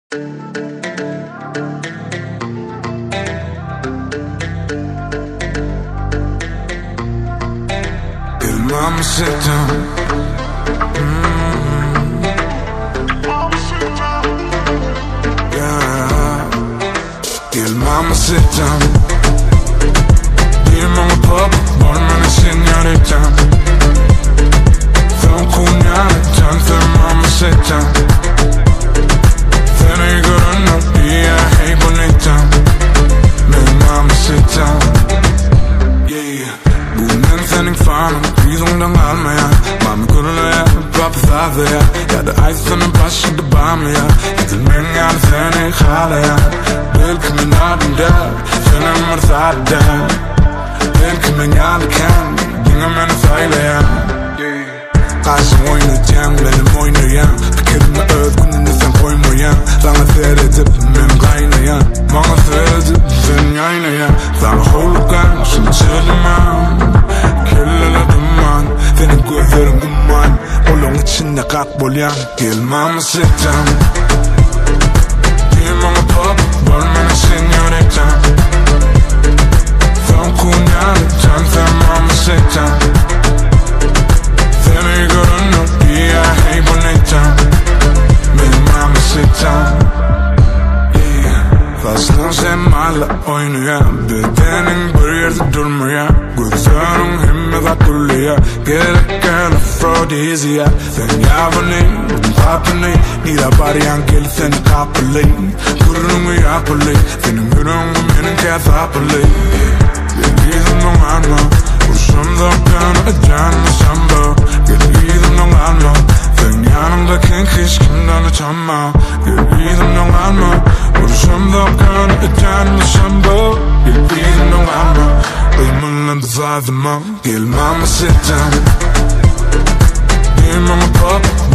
Mama, sit down. Yeah. Dear mama, sit down. Dear mama, papa, born a señorita. Don't cool now, don't mama, sit down. Then you gonna know, yeah, hey, bonita. Mama, sit down. Yeah. Bunen senin fanın, yüzünden almaya. Mami kurulaya, papazada ya. Ya da aysanın başında bamya. Gidilmen yani seni halaya. Belki min adımda, senin mırsada. Belki min alırken, yine beni saylaya. Karşım oynayacağım, benim oynayan. Fikirimi özgünlüğünü sen koymayan. Sana seyredip benim kaynayan. Bana seyredip sen yaynayan. Sana holukan, şimdi çelimem. Kirlere duman, senin gözlerin duman. Olun içinde kakbolyan. Gel mama, sit down. Dear mama, papa, born a señorita. Son cuñado, chance mama, sit down. Then you gonna know, yeah, hey, bonita. Mama, sit down. Fazla seninle oynayan, bedenin bir yerde durmayan. Gözlerin himme kakuluya, gereken afrodizya. Sen yavani, papini, nira bariyan gel seni kapılı. Gururunu yapılı, senin yürüğün benim kefapılı. Geliydim anma, uçumda beni canımı samba. Geliydim anma, sen yanımdayken hiç kimden uçamam. Geliydim anma, uçumda beni canımı samba. Geliydim anma, ölümünle de zalimim. Gel mama, sit down. Dear mama, papa,